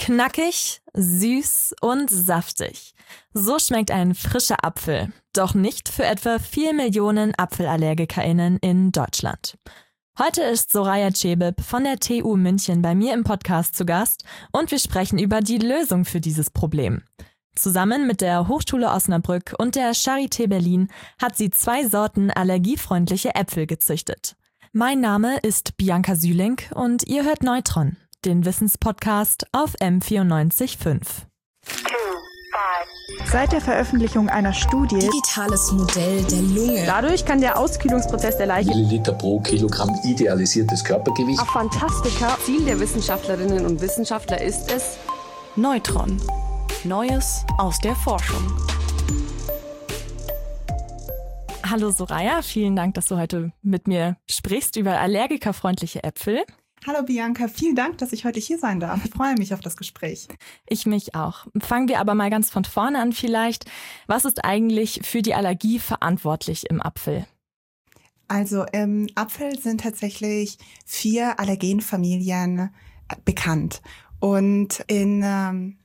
Knackig, süß und saftig. So schmeckt ein frischer Apfel. Doch nicht für etwa 4 Millionen ApfelallergikerInnen in Deutschland. Heute ist Soraya Cebib von der TU München bei mir im Podcast zu Gast und wir sprechen über die Lösung für dieses Problem. Zusammen mit der Hochschule Osnabrück und der Charité Berlin hat sie 2 Sorten allergiefreundliche Äpfel gezüchtet. Mein Name ist Bianca Süling und ihr hört Neutron, den Wissenspodcast auf M94.5. Seit der Veröffentlichung einer Studie digitales Modell der Lunge. Dadurch kann der Auskühlungsprozess der Leiche Milliliter pro Kilogramm idealisiertes Körpergewicht. auf Fantastika. Ziel der Wissenschaftlerinnen und Wissenschaftler ist es, Neutron. Neues aus der Forschung. Hallo Soraya, vielen Dank, dass du heute mit mir sprichst über allergikerfreundliche Äpfel. Hallo Bianca, vielen Dank, dass ich heute hier sein darf. Ich freue mich auf das Gespräch. Ich mich auch. Fangen wir aber mal ganz von vorne an vielleicht. Was ist eigentlich für die Allergie verantwortlich im Apfel? Also im Apfel sind tatsächlich 4 Allergenfamilien bekannt. Und in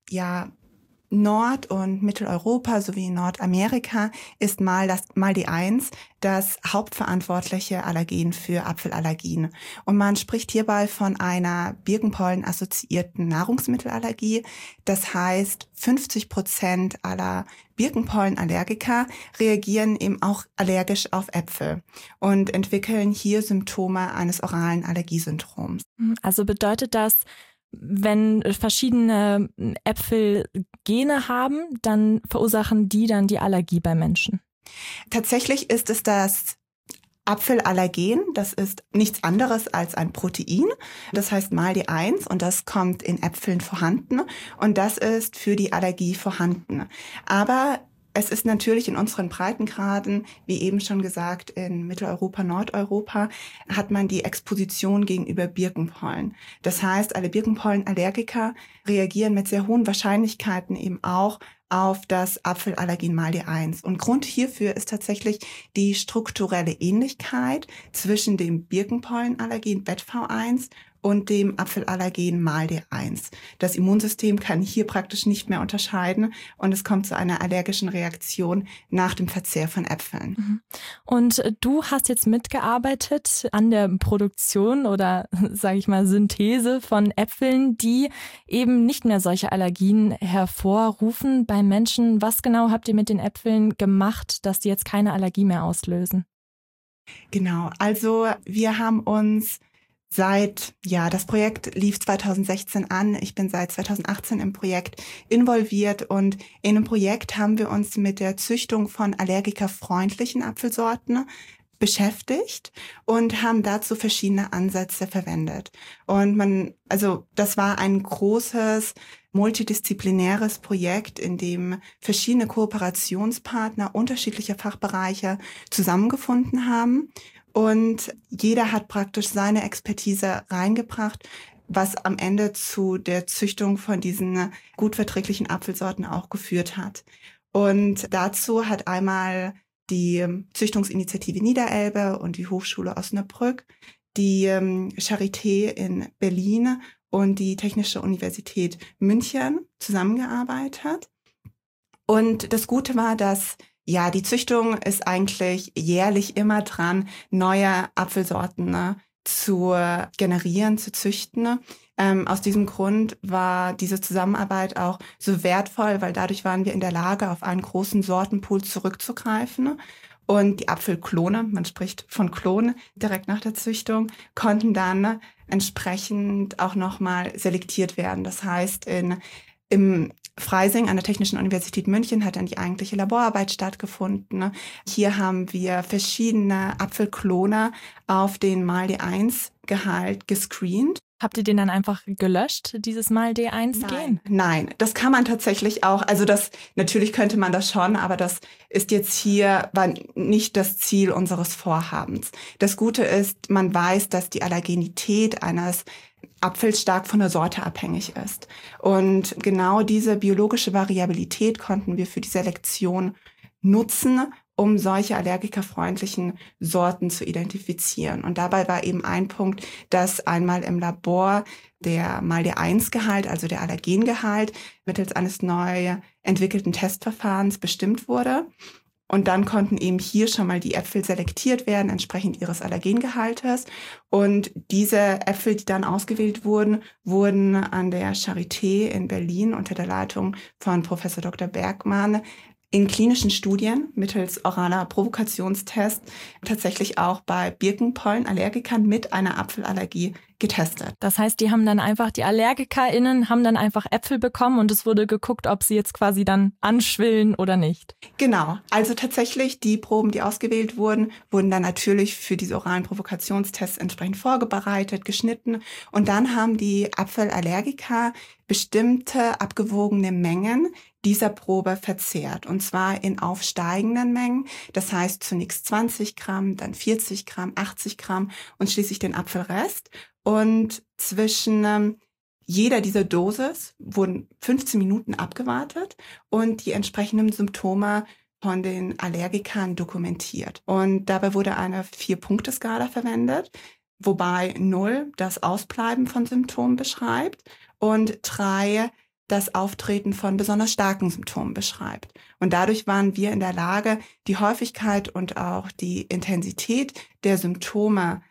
Nord- und Mitteleuropa sowie in Nordamerika ist MALDI-1 das hauptverantwortliche Allergen für Apfelallergien. Und man spricht hierbei von einer Birkenpollen-assoziierten Nahrungsmittelallergie. Das heißt, 50% aller Birkenpollenallergiker reagieren eben auch allergisch auf Äpfel und entwickeln hier Symptome eines oralen Allergiesyndroms. Also bedeutet das, wenn verschiedene Äpfel Gene haben, dann verursachen die dann die Allergie bei Menschen? Tatsächlich ist es das Apfelallergen, das ist nichts anderes als ein Protein, das heißt MALDI-1 und das kommt in Äpfeln vorhanden und das ist für die Allergie vorhanden. Aber es ist natürlich in unseren Breitengraden, wie eben schon gesagt, in Mitteleuropa, Nordeuropa, hat man die Exposition gegenüber Birkenpollen. Das heißt, alle Birkenpollenallergiker reagieren mit sehr hohen Wahrscheinlichkeiten eben auch auf das Apfelallergen MALDI-1. Und Grund hierfür ist tatsächlich die strukturelle Ähnlichkeit zwischen dem Birkenpollenallergen BETV1 und dem Apfelallergen MALDI-1. Das Immunsystem kann hier praktisch nicht mehr unterscheiden und es kommt zu einer allergischen Reaktion nach dem Verzehr von Äpfeln. Und du hast jetzt mitgearbeitet an der Produktion oder, sage ich mal, Synthese von Äpfeln, die eben nicht mehr solche Allergien hervorrufen bei Menschen. Was genau habt ihr mit den Äpfeln gemacht, dass die jetzt keine Allergie mehr auslösen? Genau, also wir haben uns das Projekt lief 2016 an. Ich bin seit 2018 im Projekt involviert und in dem Projekt haben wir uns mit der Züchtung von allergikerfreundlichen Apfelsorten beschäftigt und haben dazu verschiedene Ansätze verwendet. Und das war ein großes multidisziplinäres Projekt, in dem verschiedene Kooperationspartner unterschiedlicher Fachbereiche zusammengefunden haben. Und jeder hat praktisch seine Expertise reingebracht, was am Ende zu der Züchtung von diesen gut verträglichen Apfelsorten auch geführt hat. Und dazu hat einmal die Züchtungsinitiative Niederelbe und die Hochschule Osnabrück, die Charité in Berlin und die Technische Universität München zusammengearbeitet. Und das Gute war, dass die Züchtung ist eigentlich jährlich immer dran, neue Apfelsorten zu generieren, zu züchten. Aus diesem Grund war diese Zusammenarbeit auch so wertvoll, weil dadurch waren wir in der Lage, auf einen großen Sortenpool zurückzugreifen. Und die Apfelklone, man spricht von Klonen direkt nach der Züchtung, konnten dann entsprechend auch nochmal selektiert werden. Das heißt, im Freising an der Technischen Universität München hat dann die eigentliche Laborarbeit stattgefunden. Hier haben wir verschiedene Apfelklone auf den MALDI-1-Gehalt gescreent. Habt ihr den dann einfach gelöscht, dieses MALDI-1-Gen? Nein, das kann man tatsächlich auch. Also natürlich könnte man das schon, aber das ist war nicht das Ziel unseres Vorhabens. Das Gute ist, man weiß, dass die Allergenität eines Apfels stark von der Sorte abhängig ist. Und genau diese biologische Variabilität konnten wir für die Selektion nutzen um solche allergikerfreundlichen Sorten zu identifizieren. Und dabei war eben ein Punkt, dass einmal im Labor der MALDI-1-Gehalt, also der Allergengehalt, mittels eines neu entwickelten Testverfahrens bestimmt wurde. Und dann konnten eben hier schon mal die Äpfel selektiert werden, entsprechend ihres Allergengehaltes. Und diese Äpfel, die dann ausgewählt wurden, wurden an der Charité in Berlin unter der Leitung von Professor Dr. Bergmann in klinischen Studien mittels oraler Provokationstest tatsächlich auch bei Birkenpollenallergikern mit einer Apfelallergie getestet. Das heißt, die AllergikerInnen haben dann einfach Äpfel bekommen und es wurde geguckt, ob sie jetzt quasi dann anschwillen oder nicht. Genau, also tatsächlich die Proben, die ausgewählt wurden, wurden dann natürlich für diese oralen Provokationstests entsprechend vorbereitet, geschnitten und dann haben die Apfelallergiker bestimmte abgewogene Mengen dieser Probe verzehrt und zwar in aufsteigenden Mengen. Das heißt zunächst 20 Gramm, dann 40 Gramm, 80 Gramm und schließlich den Apfelrest. Und zwischen jeder dieser Dosis wurden 15 Minuten abgewartet und die entsprechenden Symptome von den Allergikern dokumentiert. Und dabei wurde eine 4-Punkte-Skala verwendet, wobei 0 das Ausbleiben von Symptomen beschreibt und 3 das Auftreten von besonders starken Symptomen beschreibt. Und dadurch waren wir in der Lage, die Häufigkeit und auch die Intensität der Symptome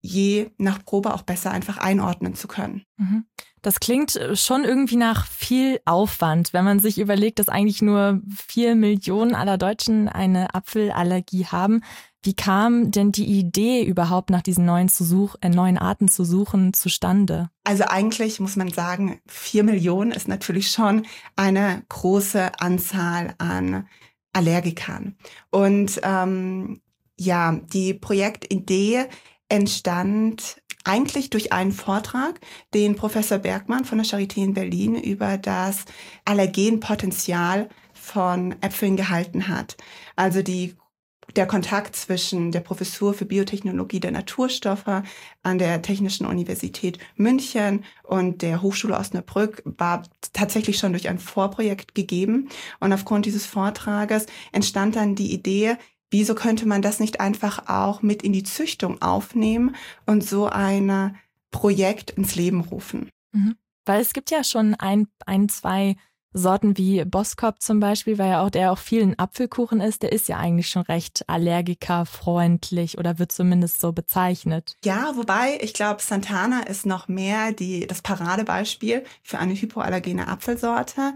je nach Probe auch besser einfach einordnen zu können. Das klingt schon irgendwie nach viel Aufwand, wenn man sich überlegt, dass eigentlich nur 4 Millionen aller Deutschen eine Apfelallergie haben. Wie kam denn die Idee überhaupt nach diesen neuen Arten zu suchen zustande? Also eigentlich muss man sagen, 4 Millionen ist natürlich schon eine große Anzahl an Allergikern. Und die Projektidee entstand eigentlich durch einen Vortrag, den Professor Bergmann von der Charité in Berlin über das Allergenpotenzial von Äpfeln gehalten hat. Also der Kontakt zwischen der Professur für Biotechnologie der Naturstoffe an der Technischen Universität München und der Hochschule Osnabrück war tatsächlich schon durch ein Vorprojekt gegeben. Und aufgrund dieses Vortrages entstand dann die Idee, wieso könnte man das nicht einfach auch mit in die Züchtung aufnehmen und so ein Projekt ins Leben rufen? Weil es gibt ja schon zwei Sorten wie Boskop zum Beispiel, weil der auch viel in Apfelkuchen ist, der ist ja eigentlich schon recht allergikerfreundlich oder wird zumindest so bezeichnet. Ja, wobei ich glaube, Santana ist noch mehr das Paradebeispiel für eine hypoallergene Apfelsorte.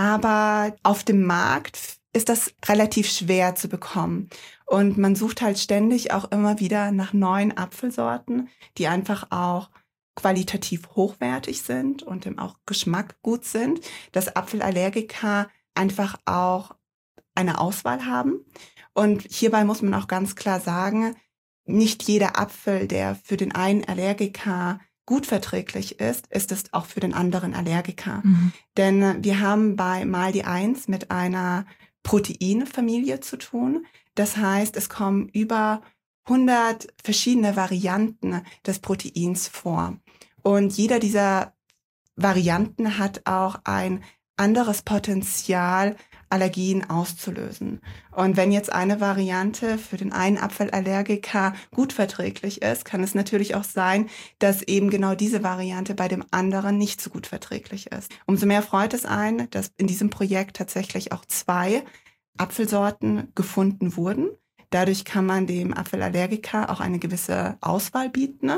Aber auf dem Markt ist das relativ schwer zu bekommen. Und man sucht halt ständig auch immer wieder nach neuen Apfelsorten, die einfach auch qualitativ hochwertig sind und im auch Geschmack gut sind, dass Apfelallergiker einfach auch eine Auswahl haben. Und hierbei muss man auch ganz klar sagen, nicht jeder Apfel, der für den einen Allergiker gut verträglich ist es auch für den anderen Allergiker. Denn wir haben bei MALDI-1 mit einer Proteinfamilie zu tun. Das heißt, es kommen über 100 verschiedene Varianten des Proteins vor. Und jeder dieser Varianten hat auch ein anderes Potenzial, Allergien auszulösen. Und wenn jetzt eine Variante für den einen Apfelallergiker gut verträglich ist, kann es natürlich auch sein, dass eben genau diese Variante bei dem anderen nicht so gut verträglich ist. Umso mehr freut es einen, dass in diesem Projekt tatsächlich auch 2 Apfelsorten gefunden wurden. Dadurch kann man dem Apfelallergiker auch eine gewisse Auswahl bieten.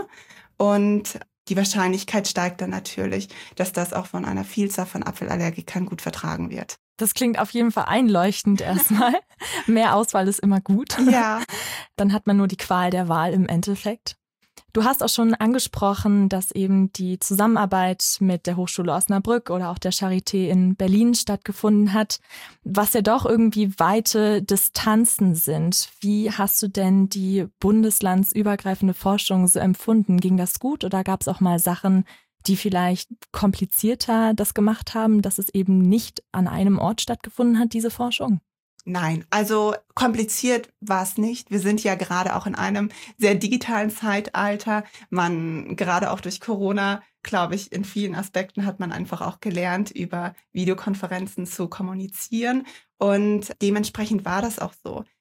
Und die Wahrscheinlichkeit steigt dann natürlich, dass das auch von einer Vielzahl von Apfelallergikern gut vertragen wird. Das klingt auf jeden Fall einleuchtend erstmal. Mehr Auswahl ist immer gut. Ja. Dann hat man nur die Qual der Wahl im Endeffekt. Du hast auch schon angesprochen, dass eben die Zusammenarbeit mit der Hochschule Osnabrück oder auch der Charité in Berlin stattgefunden hat, was ja doch irgendwie weite Distanzen sind. Wie hast du denn die bundeslandsübergreifende Forschung so empfunden? Ging das gut oder gab es auch mal Sachen, die vielleicht komplizierter das gemacht haben, dass es eben nicht an einem Ort stattgefunden hat, diese Forschung? Nein, also kompliziert war es nicht. Wir sind ja gerade auch in einem sehr digitalen Zeitalter. Gerade auch durch Corona, glaube ich, in vielen Aspekten hat man einfach auch gelernt, über Videokonferenzen zu kommunizieren. Und dementsprechend war das auch so.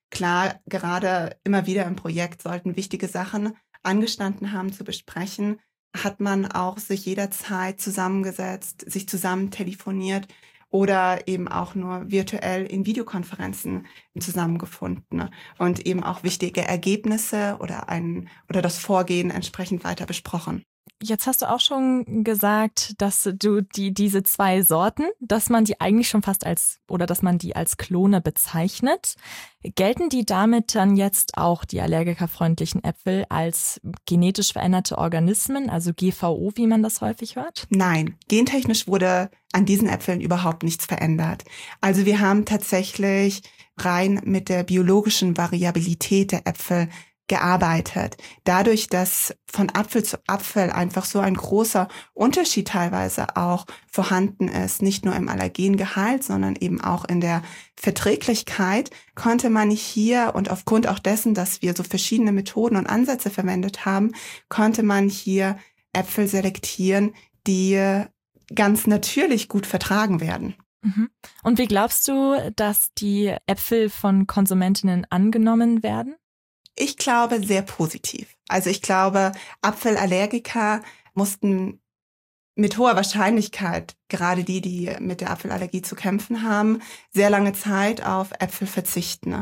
klar, gerade immer wieder im Projekt sollten wichtige Sachen angestanden haben zu besprechen, hat man auch sich jederzeit zusammengesetzt, sich zusammen telefoniert oder eben auch nur virtuell in Videokonferenzen zusammengefunden und eben auch wichtige Ergebnisse oder das Vorgehen entsprechend weiter besprochen. Jetzt hast du auch schon gesagt, dass du diese 2 Sorten, dass man die eigentlich schon fast dass man die als Klone bezeichnet. Gelten die damit dann jetzt auch, die allergikerfreundlichen Äpfel, als genetisch veränderte Organismen, also GVO, wie man das häufig hört? Nein, gentechnisch wurde an diesen Äpfeln überhaupt nichts verändert. Also wir haben tatsächlich rein mit der biologischen Variabilität der Äpfel gearbeitet. Dadurch, dass von Apfel zu Apfel einfach so ein großer Unterschied teilweise auch vorhanden ist, nicht nur im Allergengehalt, sondern eben auch in der Verträglichkeit, konnte man hier, und aufgrund auch dessen, dass wir so verschiedene Methoden und Ansätze verwendet haben, konnte man hier Äpfel selektieren, die ganz natürlich gut vertragen werden. Und wie glaubst du, dass die Äpfel von Konsumentinnen angenommen werden? Ich glaube, sehr positiv. Also ich glaube, Apfelallergiker mussten mit hoher Wahrscheinlichkeit, gerade die mit der Apfelallergie zu kämpfen haben, sehr lange Zeit auf Äpfel verzichten.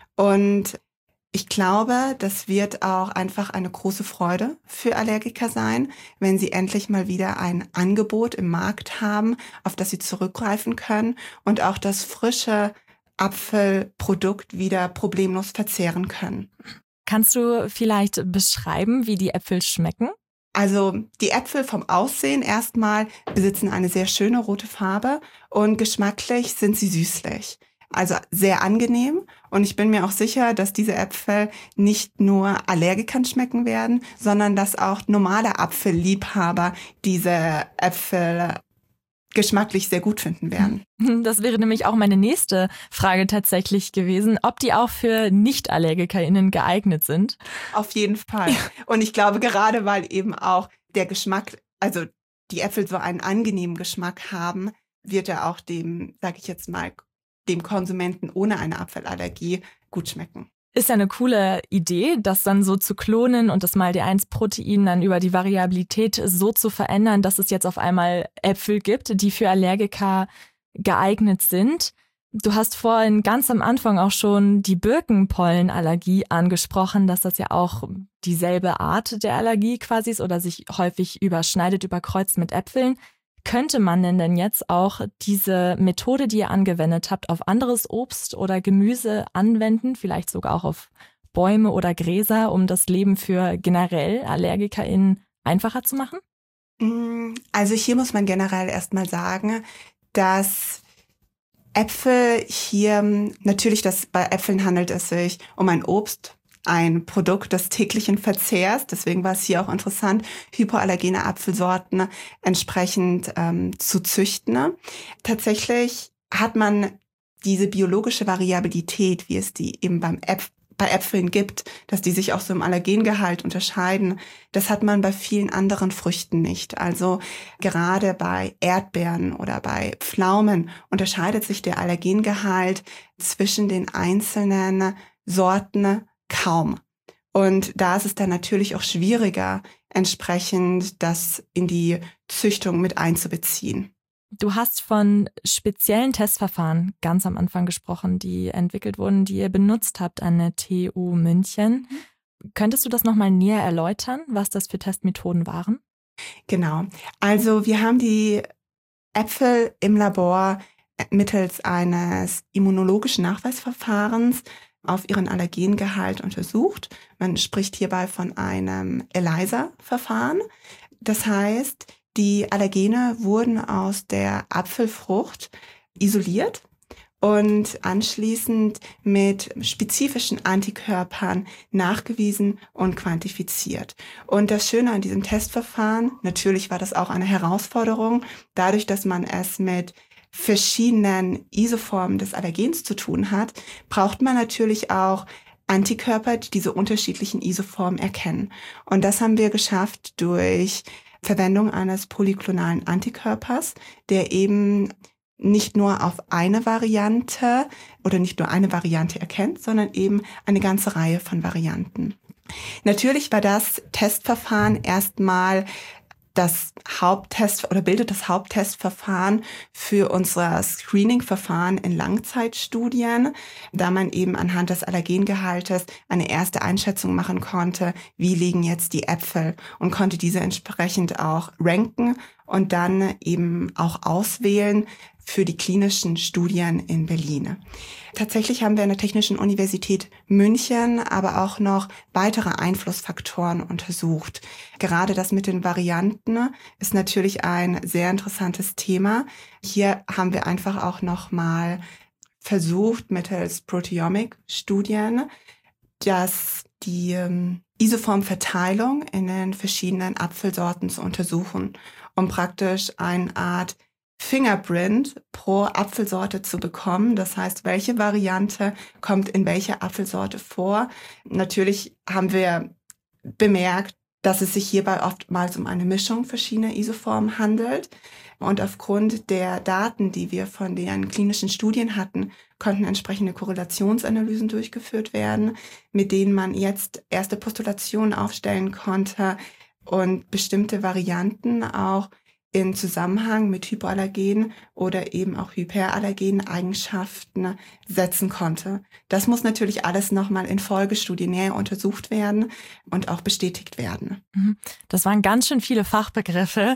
Und ich glaube, das wird auch einfach eine große Freude für Allergiker sein, wenn sie endlich mal wieder ein Angebot im Markt haben, auf das sie zurückgreifen können und auch das frische Apfelprodukt wieder problemlos verzehren können. Kannst du vielleicht beschreiben, wie die Äpfel schmecken? Also die Äpfel vom Aussehen erstmal besitzen eine sehr schöne rote Farbe und geschmacklich sind sie süßlich. Also sehr angenehm, und ich bin mir auch sicher, dass diese Äpfel nicht nur Allergikern schmecken werden, sondern dass auch normale Apfelliebhaber diese Äpfel geschmacklich sehr gut finden werden. Das wäre nämlich auch meine nächste Frage tatsächlich gewesen, ob die auch für Nicht-AllergikerInnen geeignet sind. Auf jeden Fall. Und ich glaube, gerade weil eben auch der Geschmack, also die Äpfel so einen angenehmen Geschmack haben, wird er auch dem, sage ich jetzt mal, dem Konsumenten ohne eine Apfelallergie gut schmecken. Ist ja eine coole Idee, das dann so zu klonen und das MALD1-Protein dann über die Variabilität so zu verändern, dass es jetzt auf einmal Äpfel gibt, die für Allergiker geeignet sind. Du hast vorhin ganz am Anfang auch schon die Birkenpollenallergie angesprochen, dass das ja auch dieselbe Art der Allergie quasi ist oder sich häufig überkreuzt mit Äpfeln. Könnte man denn jetzt auch diese Methode, die ihr angewendet habt, auf anderes Obst oder Gemüse anwenden, vielleicht sogar auch auf Bäume oder Gräser, um das Leben für generell AllergikerInnen einfacher zu machen? Also hier muss man generell erstmal sagen, dass Äpfel hier, natürlich, bei Äpfeln handelt es sich um ein Obst, ein Produkt des täglichen Verzehrs. Deswegen war es hier auch interessant, hypoallergene Apfelsorten entsprechend zu züchten. Tatsächlich hat man diese biologische Variabilität, wie es die eben bei Äpfeln gibt, dass die sich auch so im Allergengehalt unterscheiden, das hat man bei vielen anderen Früchten nicht. Also gerade bei Erdbeeren oder bei Pflaumen unterscheidet sich der Allergengehalt zwischen den einzelnen Sorten kaum. Und da ist es dann natürlich auch schwieriger, entsprechend das in die Züchtung mit einzubeziehen. Du hast von speziellen Testverfahren ganz am Anfang gesprochen, die entwickelt wurden, die ihr benutzt habt an der TU München. Könntest du das nochmal näher erläutern, was das für Testmethoden waren? Genau. Also wir haben die Äpfel im Labor mittels eines immunologischen Nachweisverfahrens auf ihren Allergengehalt untersucht. Man spricht hierbei von einem ELISA-Verfahren. Das heißt, die Allergene wurden aus der Apfelfrucht isoliert und anschließend mit spezifischen Antikörpern nachgewiesen und quantifiziert. Und das Schöne an diesem Testverfahren, natürlich war das auch eine Herausforderung, dadurch, dass man es mit verschiedenen Isoformen des Allergens zu tun hat, braucht man natürlich auch Antikörper, die diese unterschiedlichen Isoformen erkennen. Und das haben wir geschafft durch Verwendung eines polyklonalen Antikörpers, der eben nicht nur auf eine Variante oder nicht nur eine Variante erkennt, sondern eben eine ganze Reihe von Varianten. Natürlich war das Testverfahren erstmal bildet das Haupttestverfahren für unser Screening-Verfahren in Langzeitstudien, da man eben anhand des Allergengehaltes eine erste Einschätzung machen konnte, wie liegen jetzt die Äpfel, und konnte diese entsprechend auch ranken und dann eben auch auswählen für die klinischen Studien in Berlin. Tatsächlich haben wir an der Technischen Universität München aber auch noch weitere Einflussfaktoren untersucht. Gerade das mit den Varianten ist natürlich ein sehr interessantes Thema. Hier haben wir einfach auch nochmal versucht, mittels Proteomic-Studien, dass die Isoformverteilung in den verschiedenen Apfelsorten zu untersuchen, um praktisch eine Art Fingerprint pro Apfelsorte zu bekommen. Das heißt, welche Variante kommt in welcher Apfelsorte vor. Natürlich haben wir bemerkt, dass es sich hierbei oftmals um eine Mischung verschiedener Isoformen handelt. Und aufgrund der Daten, die wir von den klinischen Studien hatten, konnten entsprechende Korrelationsanalysen durchgeführt werden, mit denen man jetzt erste Postulationen aufstellen konnte und bestimmte Varianten auch in Zusammenhang mit Hypoallergenen oder eben auch hyperallergenen Eigenschaften setzen konnte. Das muss natürlich alles nochmal in Folgestudien näher untersucht werden und auch bestätigt werden. Das waren ganz schön viele Fachbegriffe.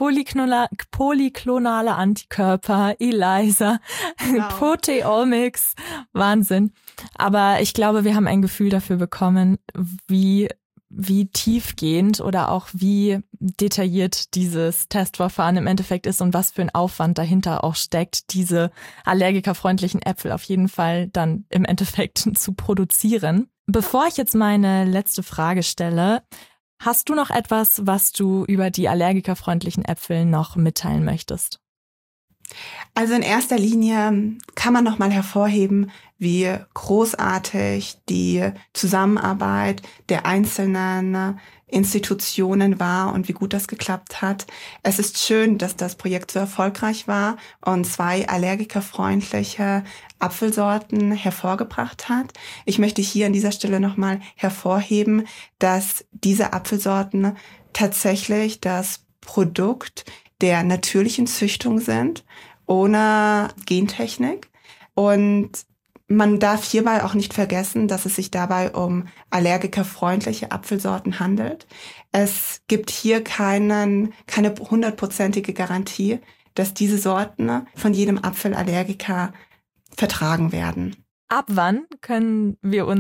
Polyklonale Antikörper, ELISA, genau. Proteomics, Wahnsinn. Aber ich glaube, wir haben ein Gefühl dafür bekommen, wie tiefgehend oder auch wie detailliert dieses Testverfahren im Endeffekt ist und was für ein Aufwand dahinter auch steckt, diese allergikerfreundlichen Äpfel auf jeden Fall dann im Endeffekt zu produzieren. Bevor ich jetzt meine letzte Frage stelle, hast du noch etwas, was du über die allergikerfreundlichen Äpfel noch mitteilen möchtest? Also in erster Linie kann man nochmal hervorheben, wie großartig die Zusammenarbeit der einzelnen Institutionen war und wie gut das geklappt hat. Es ist schön, dass das Projekt so erfolgreich war und 2 allergikerfreundliche Apfelsorten hervorgebracht hat. Ich möchte hier an dieser Stelle nochmal hervorheben, dass diese Apfelsorten tatsächlich das Produkt der natürlichen Züchtung sind, ohne Gentechnik. Und man darf hierbei auch nicht vergessen, dass es sich dabei um allergikerfreundliche Apfelsorten handelt. Es gibt hier keine 100%ige Garantie, dass diese Sorten von jedem Apfelallergiker vertragen werden. Ab wann können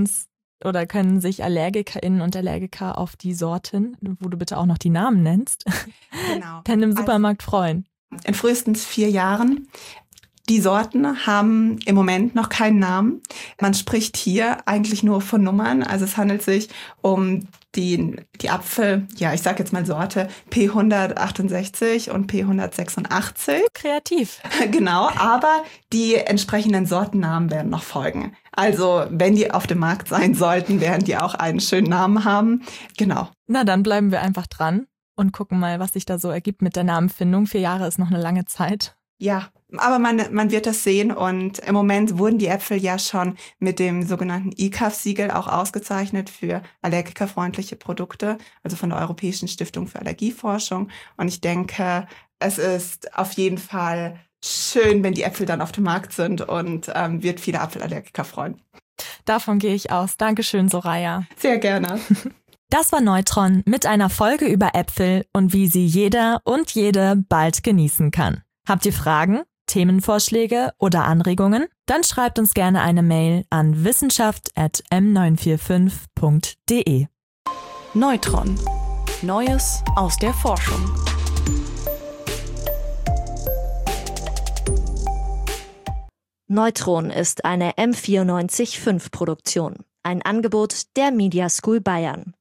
sich AllergikerInnen und Allergiker auf die Sorten, wo du bitte auch noch die Namen nennst, genau, denn im Supermarkt freuen? In frühestens 4 Jahren. Die Sorten haben im Moment noch keinen Namen. Man spricht hier eigentlich nur von Nummern. Also es handelt sich um die Apfel, ich sag jetzt mal Sorte P168 und P186. Kreativ. Genau, aber die entsprechenden Sortennamen werden noch folgen. Also wenn die auf dem Markt sein sollten, werden die auch einen schönen Namen haben. Genau. Na, dann bleiben wir einfach dran und gucken mal, was sich da so ergibt mit der Namenfindung. 4 Jahre ist noch eine lange Zeit. Ja, aber man wird das sehen, und im Moment wurden die Äpfel ja schon mit dem sogenannten ICAF-Siegel auch ausgezeichnet für allergikerfreundliche Produkte, also von der Europäischen Stiftung für Allergieforschung. Und ich denke, es ist auf jeden Fall schön, wenn die Äpfel dann auf dem Markt sind, und wird viele Apfelallergiker freuen. Davon gehe ich aus. Dankeschön, Soraya. Sehr gerne. Das war Neutron mit einer Folge über Äpfel und wie sie jeder und jede bald genießen kann. Habt ihr Fragen, Themenvorschläge oder Anregungen? Dann schreibt uns gerne eine Mail an wissenschaft@m945.de. Neutron. Neues aus der Forschung. Neutron ist eine M94.5 Produktion. Ein Angebot der Media School Bayern.